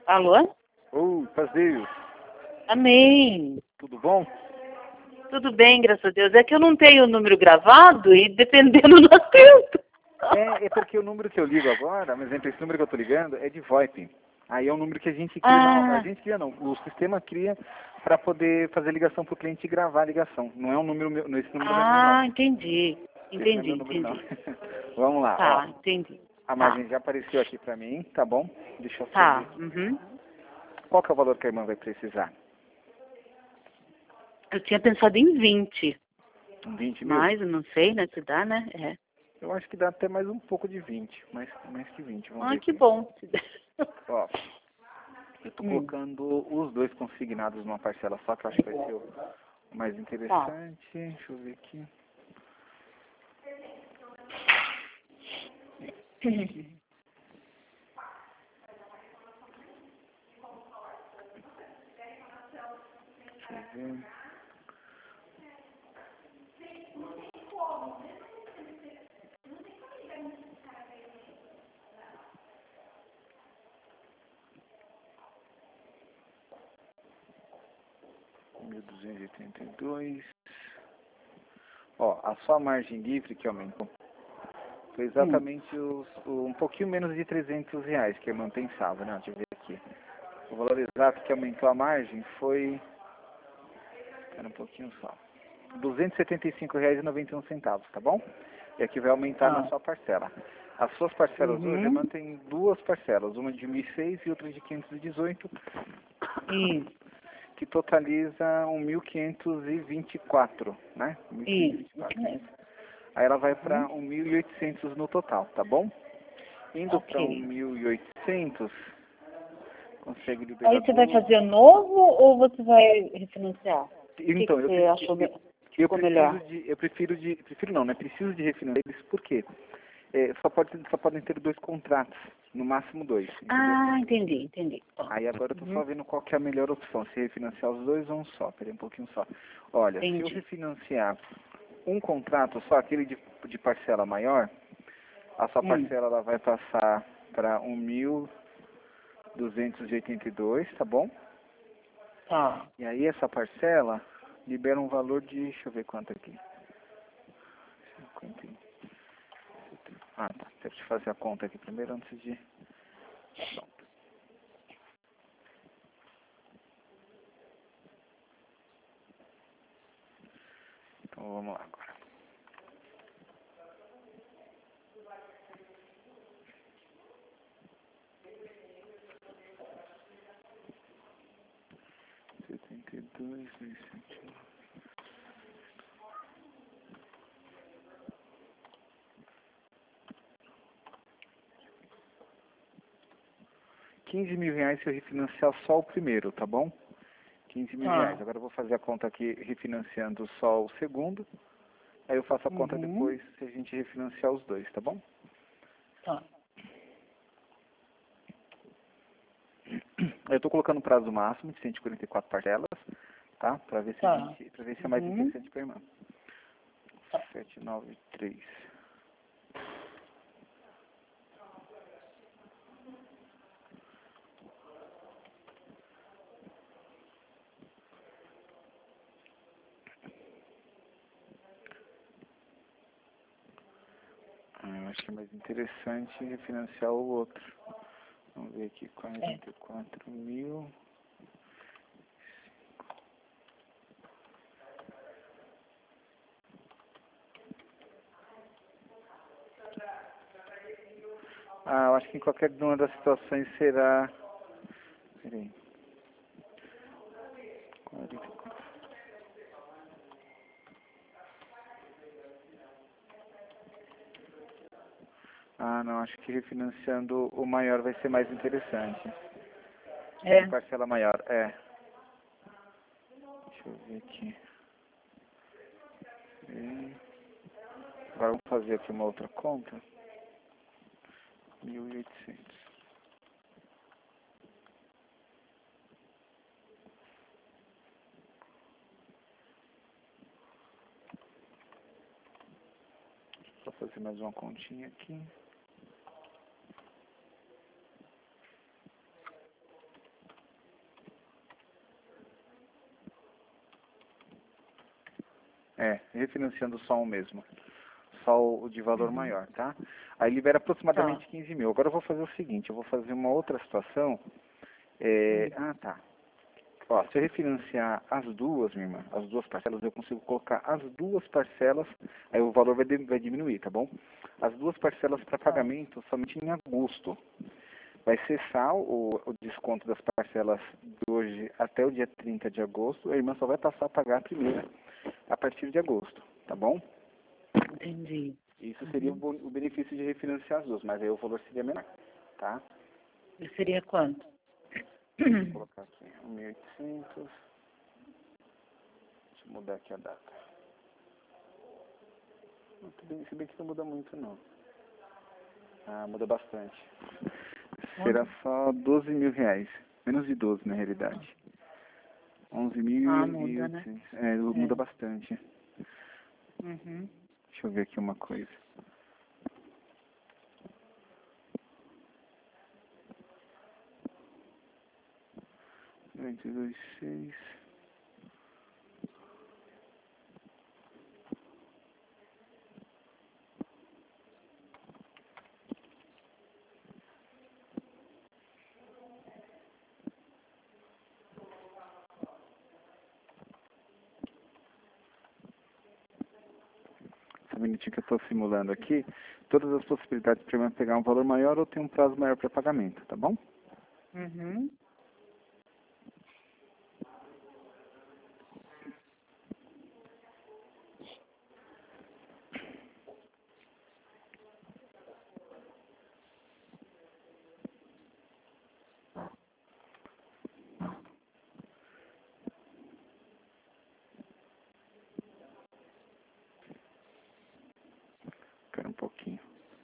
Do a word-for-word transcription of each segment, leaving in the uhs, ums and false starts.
Alô? Oi, Passeio. Amém. Tudo bom? Tudo bem, graças a Deus. É que eu não tenho o número gravado e dependendo não atento. É, é porque o número que eu ligo agora, por exemplo, esse número que eu estou ligando é de VoIP. Aí é um número que a gente cria, não, a Ah, gente cria não, o sistema cria para poder fazer ligação para o cliente e gravar a ligação. Não é um número meu, esse número não é meu ah, não. entendi. Esse não é Entendi, meu número não. entendi. Vamos lá, ó. Tá, entendi. A Tá, margem já apareceu aqui para mim, tá bom? Deixa eu só ver. tá. Uhum. Qual que é o valor que a irmã vai precisar? Eu tinha pensado em vinte, Um vinte mil? mas eu não sei, né, se dá, né? É. Eu acho que dá até mais um pouco de vinte, mais, mais que vinte, vamos Ah, ver que aqui. bom. Ó, eu tô Hum, colocando os dois consignados numa parcela só, que eu acho que vai ser o mais tá. interessante. Deixa eu ver aqui. Aqui. Deixa eu ver. mil duzentos e oitenta e dois. Ó, a sua margem livre que aumentou foi Hum. exatamente os, o, um pouquinho menos de trezentos reais que a irmã pensava, né? Deixa eu ver aqui. O valor exato que aumentou a margem foi... Era um pouquinho só. duzentos e setenta e cinco reais e noventa e um centavos, tá bom? E aqui vai aumentar na Tá. sua parcela. As suas parcelas hoje, a irmã Uhum. tem duas parcelas, uma de mil e seis e outra de quinhentos e dezoito, Isso, que totaliza um mil quinhentos e vinte e quatro, né? isso, mil quinhentos e vinte e isso quatro, isso. mesmo. Aí ela vai para Uhum. um mil e oitocentos no total, tá bom? Indo para um Ok. mil e oitocentos, consegue Aí liberar você vai duas. fazer novo ou você vai refinanciar? O que, Então, que eu, você pre- achou eu, me- que eu ficou preciso melhor? de, eu prefiro de, prefiro não, né? Preciso de refinanciar eles, por quê? É, só, pode, só podem ter dois contratos, no máximo dois, entendeu? Ah, entendi, entendi. Aí agora eu tô Uhum. só vendo qual que é a melhor opção, se refinanciar os dois ou um só, peraí um pouquinho só. Olha, se eu Entendi. refinanciar um contrato só, aquele de, de parcela maior, a sua Hum. parcela ela vai passar para um mil duzentos e oitenta e dois, tá bom? Tá. E aí essa parcela libera um valor de, deixa eu ver quanto aqui. cinquenta e- Ah, tá. Deixa eu fazer a conta aqui primeiro antes de... Pronto. Então vamos lá agora. setenta e dois vezes cento e nove. quinze mil reais se eu refinanciar só o primeiro, tá bom? quinze mil reais. Tá. Agora eu vou fazer a conta aqui refinanciando só o segundo. Aí eu faço a conta Uhum. depois se a gente refinanciar os dois, tá bom? Tá. Eu estou colocando o prazo máximo de cento e quarenta e quatro parcelas, tá? Para ver se a Tá. gente, para ver se é mais Uhum. interessante para a irmã. Tá. sete nove três. Ah, eu acho que é mais interessante refinanciar o outro. Vamos ver aqui, É. quarenta e quatro mil. Ah, eu acho que em qualquer uma das situações será... Peraí. quarenta e quatro. Ah, não, acho que refinanciando o maior vai ser mais interessante. De É. parcela maior, é. Deixa eu ver aqui. Peraí. Agora vamos fazer aqui uma outra conta. mil e oitocentos. Só fazer mais uma continha aqui. É, refinanciando só um mesmo. Só o de valor Uhum. maior, tá? Aí libera aproximadamente Tá. quinze mil. Agora eu vou fazer o seguinte, eu vou fazer uma outra situação. É, Hum. ah, tá. Ó, se eu refinanciar as duas, minha irmã, as duas parcelas, eu consigo colocar as duas parcelas, aí o valor vai, de- vai diminuir, tá bom? As duas parcelas para Tá. pagamento somente em agosto. Vai cessar o, o desconto das parcelas de hoje até o dia trinta de agosto. A irmã só vai passar a pagar a primeira a partir de agosto, tá bom? Entendi. Isso seria o, Uhum. bo- o benefício de refinanciar as duas, mas aí o valor seria menor, tá? E seria quanto? Vou colocar aqui mil e oitocentos. Deixa eu mudar aqui a data. Muito bem, se bem que não muda muito não. Ah, muda bastante. Será Muda? só doze mil reais. Menos de doze na realidade. onze mil Ah, e muda, né? oitocentos. É, É. muda bastante. Uhum. Deixa eu ver aqui uma coisa. noventa e dois, seis. Só um minutinho que eu estou simulando aqui. Todas as possibilidades para eu pegar um valor maior ou ter um prazo maior para pagamento, tá bom? Uhum. Espera um pouquinho.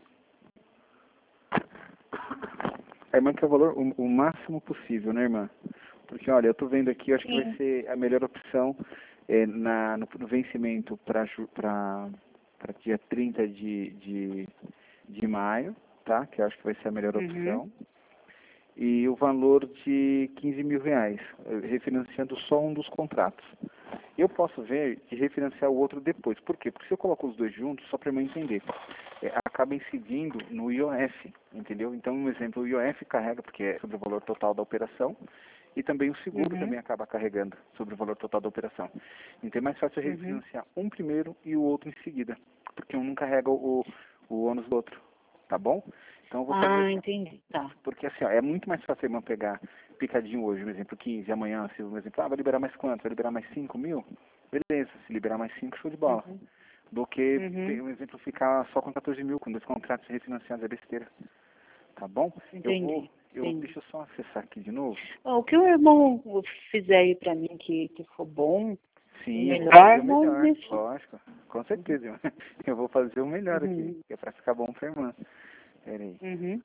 A irmã quer o valor o, o máximo possível, né, irmã? Porque, olha, eu estou vendo aqui, eu acho que vai Sim. ser a melhor opção é, na, no, no vencimento para dia trinta de, de, de maio, tá? Que eu acho que vai ser a melhor Uhum. opção. E o valor de quinze mil reais, eh, refinanciando só um dos contratos. Eu posso ver de refinanciar o outro depois. Por quê? Porque se eu coloco os dois juntos, só para eu entender, é, acaba incidindo no I O F, entendeu? Então, um exemplo, o I O F carrega, porque é sobre o valor total da operação, e também o seguro Uhum. também acaba carregando sobre o valor total da operação. Então, é mais fácil eu Uhum. refinanciar um primeiro e o outro em seguida, porque um não carrega o, o ônus do outro, tá bom? Então, eu vou fazer Ah, assim, entendi. Tá. porque assim, ó, é muito mais fácil a irmã pegar picadinho hoje, um exemplo quinze, amanhã, se um exemplo, ah, vai liberar mais quanto? Vai liberar mais cinco mil? Beleza, se liberar mais cinco, show de bola. Uhum. Do que, Uhum. ter um exemplo, ficar só com quatorze mil, com dois contratos refinanciados, é besteira. Tá bom? Eu vou, Entendi. eu, Entendi. deixa eu só acessar aqui de novo. Ó, o que o irmão fizer aí pra mim que, que for bom, Sim, eu vou fazer melhor, o vou melhor, investir. lógico, com certeza, irmã. Eu vou fazer o melhor aqui, Uhum. que é pra ficar bom pra irmã. Pera aí. Uhum.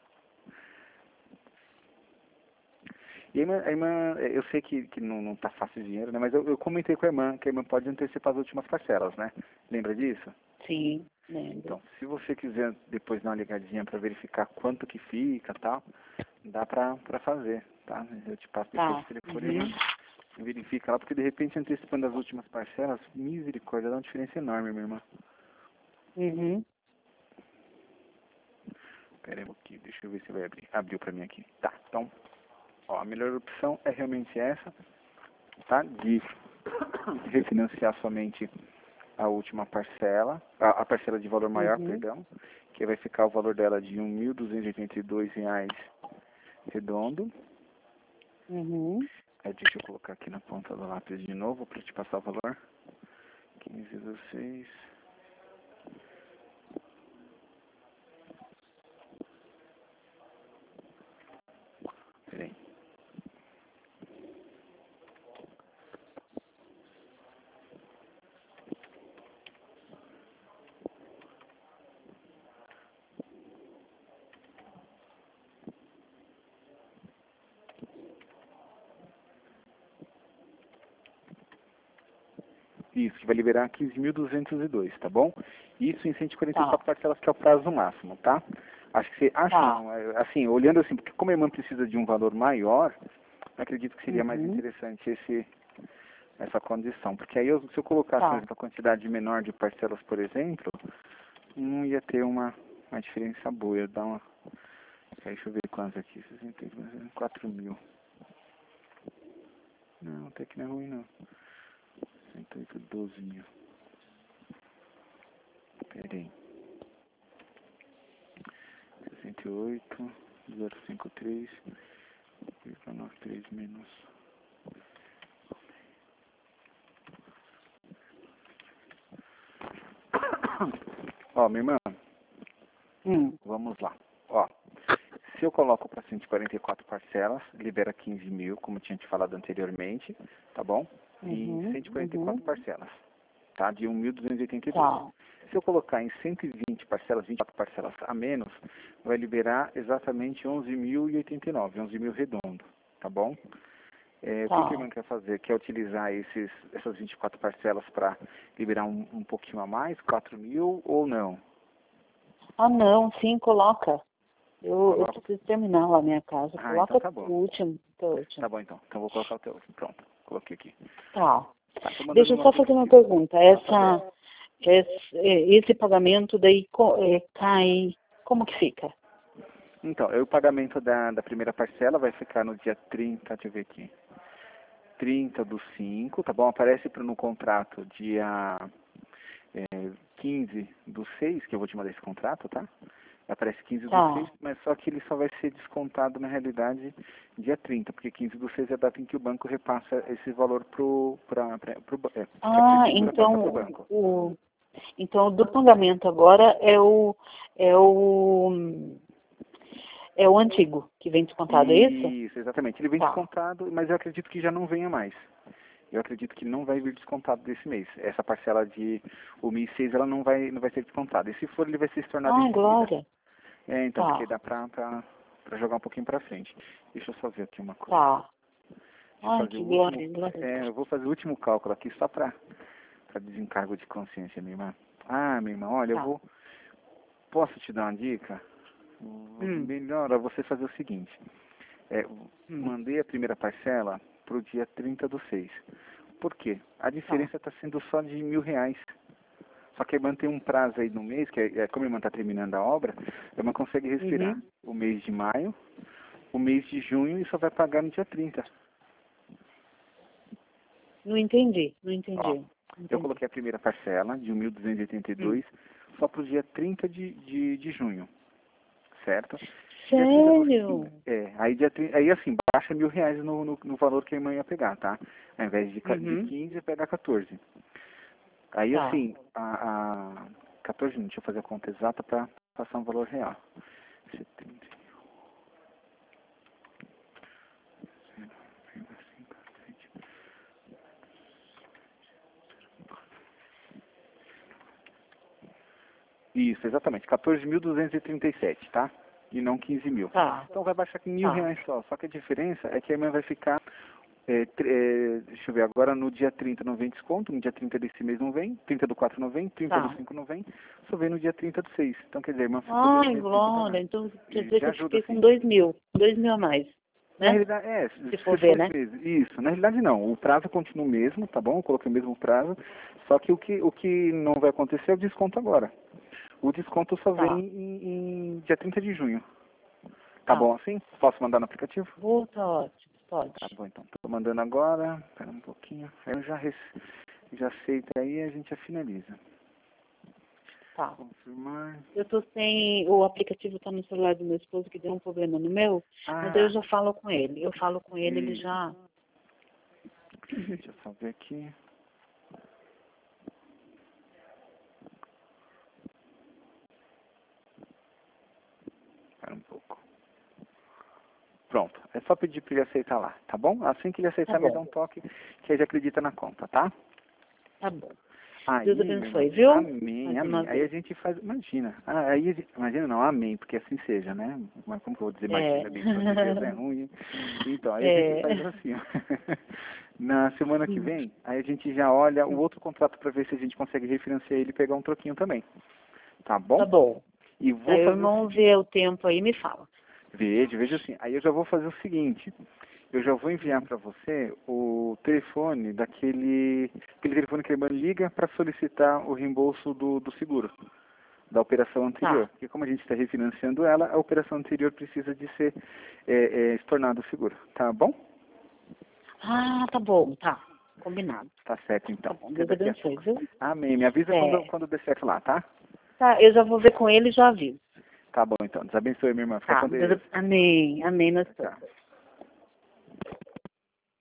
E a irmã, a irmã, eu sei que, que não, não tá fácil o dinheiro, né? Mas eu, eu comentei com a irmã que a irmã pode antecipar as últimas parcelas, né? Lembra disso? Sim, lembro. Então, se você quiser depois dar uma ligadinha para verificar quanto que fica e tal, dá pra, pra fazer, tá? Eu te passo depois Tá. o telefone e Uhum. irmã verifica lá, porque de repente antecipando as últimas parcelas, misericórdia, dá uma diferença enorme, minha irmã. Uhum. Pera aí um pouquinho, deixa eu ver se vai abrir. Abriu pra mim aqui. Tá, então, ó, a melhor opção é realmente essa, tá? De refinanciar somente a última parcela, a, a parcela de valor maior, Uhum. perdão, que vai ficar o valor dela de um mil duzentos e oitenta e dois reais redondo. Uhum. Aí deixa eu colocar aqui na ponta do lápis de novo para te passar o valor. quinze do seis. Peraí. Isso, que vai liberar quinze mil duzentos e dois, tá bom? Isso em cento e quarenta e Tá. quatro parcelas, que é o prazo máximo, tá? Acho que você, acho Tá. não, é, assim, olhando assim, porque como a irmã precisa de um valor maior, acredito que seria mais Uhum. interessante esse, essa condição. Porque aí eu, se eu colocasse Tá. essa quantidade menor de parcelas, por exemplo, não ia ter uma, uma diferença boa. Ia dar uma... Aí, deixa eu ver quantos aqui. sessenta e quatro mil. Não, até que não é ruim não. sessenta e oito, doze mil. Pera aí. sessenta e oito, zero cinco três, vírgula noventa e três menos. Ó, minha irmã, Hum. vamos lá. Ó, se eu coloco para cento e quarenta e quatro parcelas, libera quinze mil, como eu tinha te falado anteriormente, tá bom? Uhum, Em cento e quarenta e quatro uhum. parcelas, tá? De um mil duzentos e oitenta e dois. Tá. Se eu colocar em cento e vinte parcelas, vinte e quatro parcelas a menos, vai liberar exatamente onze mil e oitenta e nove, onze mil redondo, tá bom? É, o que, que a Tá. irmã quer fazer? Quer utilizar esses, essas vinte e quatro parcelas para liberar um, um pouquinho a mais, quatro mil ou não? Ah, não, sim, coloca. Eu, eu Coloca. preciso terminar lá a minha casa. Ah, então Coloca tá o bom. último. O último. Tá bom então. Então vou colocar o teu. Pronto, coloquei aqui. Tá. Tá, tô mandando Deixa eu no só fazer uma aplicativo. pergunta. Pode fazer. Essa, esse, esse pagamento daí co- é, cai. Como que fica? Então, aí o pagamento da, da primeira parcela vai ficar no dia trinta, deixa eu ver aqui. trinta do cinco, tá bom? Aparece pro- no contrato dia é, quinze do seis, que eu vou te mandar esse contrato, tá? Aparece quinze do seis, Tá. mas só que ele só vai ser descontado na realidade dia trinta, porque quinze do seis é a data em que o banco repassa esse valor pro, pra, pra, pro ba- é, que a Ah, prefeitura passa pro então banco. o, então o do pagamento agora é o é o é o antigo que vem descontado, é isso? Isso, exatamente. Ele vem Tá. descontado, mas eu acredito que já não venha mais. Eu acredito que não vai vir descontado desse mês. Essa parcela de o mês seis, ela não vai, não vai ser descontada. E se for, ele vai ser estornado em Ai, seguida. Glória. É, então, porque Tá. dá pra, pra, pra jogar um pouquinho pra frente. Deixa eu só ver aqui uma coisa. Tá. Deixa eu Ai, fazer que o último. glória, glória. É, eu vou fazer o último cálculo aqui só pra, pra desencargo de consciência, minha irmã. Ah, minha irmã, olha, eu Tá. vou. Posso te dar uma dica? Hum, Melhor é você fazer o seguinte. É, hum. mandei a primeira parcela pro dia trinta do seis. Por quê? A Tá. diferença está sendo só de mil reais. Só que a irmã tem um prazo aí no mês, que é, é como a irmã está terminando a obra, a irmã consegue respirar Uhum. o mês de maio, o mês de junho e só vai pagar no dia trinta. Não entendi, não Ó, entendi. eu Entendi. coloquei a primeira parcela de mil duzentos e oitenta e Hum. dois só para o dia trinta de, de, de junho, certo? Dia trinta do Sério? é, aí, dia, trinta aí assim, baixa mil reais no, no, no valor que a irmã ia pegar, tá? Ao invés de, ca- de Uhum. quinze, pega quatorze. Aí Tá. assim, a, a quatorze, deixa eu fazer a conta exata para passar um valor real. setenta. Isso, exatamente, quatorze mil duzentos e trinta e sete, tá? E não quinze mil. Tá. Então vai baixar aqui mil Tá. reais só. Só que a diferença é que a irmã vai ficar, é, tr- é, deixa eu ver, agora no dia trinta não vem desconto, no dia trinta desse mês não vem, trinta do quatro não vem, trinta do Tá. cinco não vem, só vem no dia trinta do seis. Então quer dizer, a irmã ficou dois Ai, meses sem pagar. glória. Então quer E dizer que já eu ajuda fiquei com assim. dois mil. Dois mil a mais, Na né? realidade, é, Se se for ver, for né? meses, isso. Na realidade não, o prazo continua o mesmo, tá bom? Eu coloquei o mesmo prazo, só que o que, o que não vai acontecer é o desconto agora. O desconto só vem Tá. em, em dia trinta de junho. Tá Tá. bom assim? Posso mandar no aplicativo? Vou, tá ótimo. Tá Pode. bom então. Tô mandando agora. Espera um pouquinho. Aí eu já, rece- já aceita aí e a gente já finaliza. Tá. Confirmar. Eu tô sem. O aplicativo tá no celular do meu esposo que deu um problema no meu, mas aí eu Ah, já falo com ele. Eu falo com ele, ele isso. já. Deixa eu só ver aqui. Espera um pouco. Pronto. É só pedir para ele aceitar lá, tá bom? Assim que ele Tá aceitar, me dá bom. um toque que ele acredita na conta, tá? Tá bom. Aí, Deus minha irmã, abençoe, viu? amém, Mais uma amém. Aí a vez. gente faz, imagina. Ah, aí, a gente- imagina não, amém, porque assim seja, né? Mas como que eu vou dizer É. imagina, abençoe de Deus é ruim. Então, aí a gente É. faz assim, ó. Na semana que vem, aí a gente já olha o outro contrato para ver se a gente consegue refinanciar ele e pegar um troquinho também. Tá bom? Tá bom. E vou Daí o fazer o irmão seguinte. vê o tempo aí e me fala. Veja, veja assim. Aí eu já vou fazer o seguinte. eu já vou enviar para você o telefone daquele aquele telefone que a irmã liga para solicitar o reembolso do, do seguro, da operação anterior. Tá. Porque como a gente está refinanciando ela, a operação anterior precisa de ser é, é, estornado o seguro. Tá bom? Ah, tá bom, tá. Combinado. Tá certo, então. Tá bom, Deus Até daqui a abençoe, pouco. viu? Amém. Me avisa É. quando, quando der certo lá, tá? Tá, eu já vou ver com ele e já aviso. Tá bom, então. Deus abençoe, minha irmã. Fica Tá, com Deus, Deus. amém, amém, nós todos. Tá.